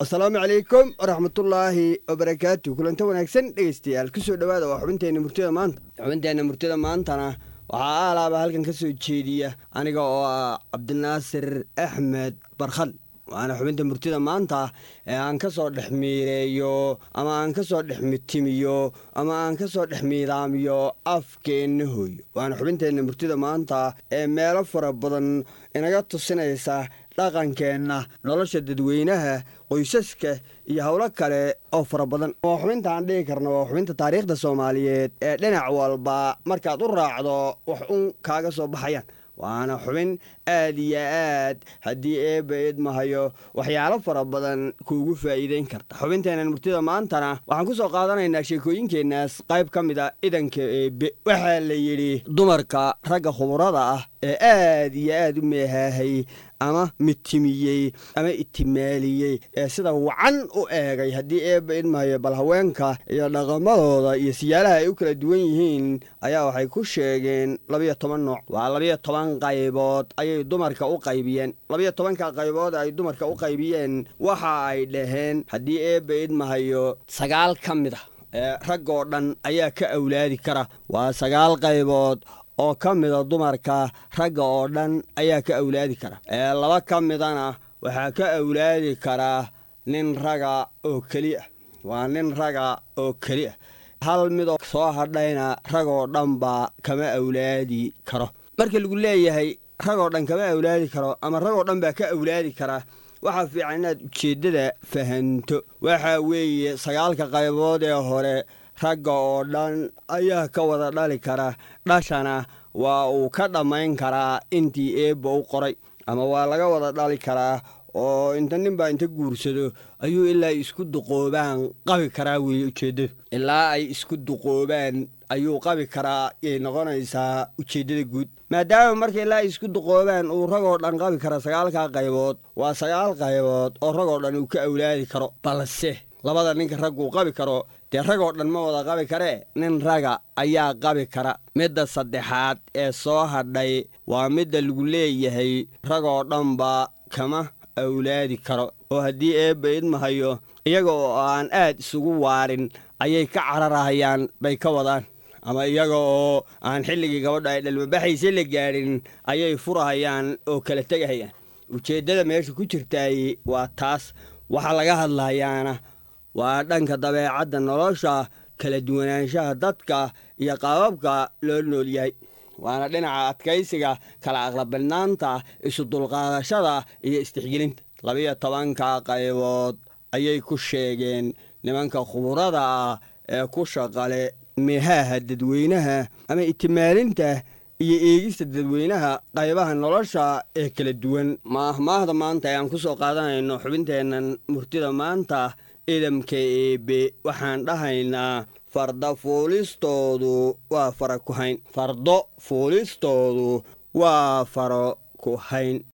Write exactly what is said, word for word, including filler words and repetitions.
السلام عليكم ورحمة الله وبركاته. كل أنت ونكسن ديستيال كسر دواء وحبنتين مرتدى مانت حبنتين مرتدى مانتنا وعلى بهالكن كسر تشيدية أنا جوا عبد الناصر أحمد برخل وأنا حبنت مرتدى مانتا أنا كسر حميريو أما أنا كسر حميتيميو أما أنا كسر حميراميو أفكينهوي وأنا حبنتين مرتدى مانتا ميل فربضن إن جت السنة يسا dhaqankeena nolosha dadweynaha qoysaska iyo hawlo kale oo fara badan oo xubinta aan dhigi karno waa xubinta taariikhda Soomaaliyeed ee dhinac walba markaad u raacdo wax un kaaga soo baxayaan waana xubin aad iyo aad haddii eebayd mahayo waxyaalo fara badan kuugu faa'iideyn karta xubinteena murtida maantana waxaan ku soo qaadanaynaa sheekooyinkeenaas qayb ka mid ah idanka eebe waxa la yiri dumarka ragga khuburada ah ee aad iyo aad u meehahay ama mitimiyey ama itimaaliyey ee sida wacan u eegay haddii eebayd mahayo bal haweenka iyo dhaqamadooda iyo siyaalaha ay u kala duwan yihiin ayaa waxay ku sheegeen laba iyo toban nooc waa laba iyo toban qaybood ayay dumarka u qaybiyeen laba iyo toban ka qaybood ay dumarka u qaybiyeen waxa ay dhaheen haddii eebayd mahayo sagaal ka mid ah ee rag oo dhan ayaa ka awlaadi kara waa sagaal qaybood oo ka mid ah dumarka ragga oo dhan ayaa ka awlaadi kara ee laba ka midana waxa ka awlaadi kara nin raga oo kaliya waa nin raga oo kaliya hal mid oo soo hadhayna rag oo dhan ba kama awlaadi karo marka lagu leeyahay rag oo dhan kama awlaadi karo ama rag oo dhan ba ka awlaadi kara waxa fiican inaad ujeedada fahanto waxa weeye sagaalka qaybood ee hore ragga oo dhan ayaa ka wada dhali kara dhashana waa uu ka dhammayn karaa intii eebba u qoray ama waa laga wada dhali karaa oo inta ninbaa inta guursado ayuu ilaa ay isku duqoobaan qabi karaa weeye ujeeddadu ilaa ay isku duqoobaan ayuu qabi karaa yay noqonaysaa ujeeddada guud maadaama marka ilaa ay isku duqoobaan uu ragoo dhan qabi kara sagaalkaa qaybood waa sagaal qaybood oo ragoo dhan uu ka awlaadi karo balse labada ninka ragguu qabi karo dee ragoo dhan ma wada qabi karee nin raga ayaa qabi kara midda saddexaad ee soo hadhay waa midda lagu leeyahay ragoo dhanba kama awlaadi karo oo haddii eebba idmahayo iyaga oo aan aad isugu waarin ayay ka cararahayaan bay ka wadaan ama iyaga oo aan xilligii gabadha ay dhalmabaxaysa la gaadhin ayay furahayaan oo kala tegahayaan ujeeddada meesha ku jirtaay waa taas waxaa laga hadlayaana waa dhanka dabeecadda nolosha kala duwanaanshaha dadka iyo qaababka loo nool yahay waana dhinaca adkaysiga kala aqlabanaanta isu dulqaadashada iyo istixgelinta labiyo tobanka qaybood ayay ku sheegeen nimanka khuburada ah ee ku shaqale meehaha dadweynaha ama itimaalinta iyo eegista dadweynaha qaybaha nolosha ee kala duwan maahmaahda maanta ayaan ku soo qaadanayno xubinteennan murtida maanta idamka eebe waxaan dhahaynaa farda fuulistoodu waa fara ku hayn fardo fuulistoodu waa faro ku hayn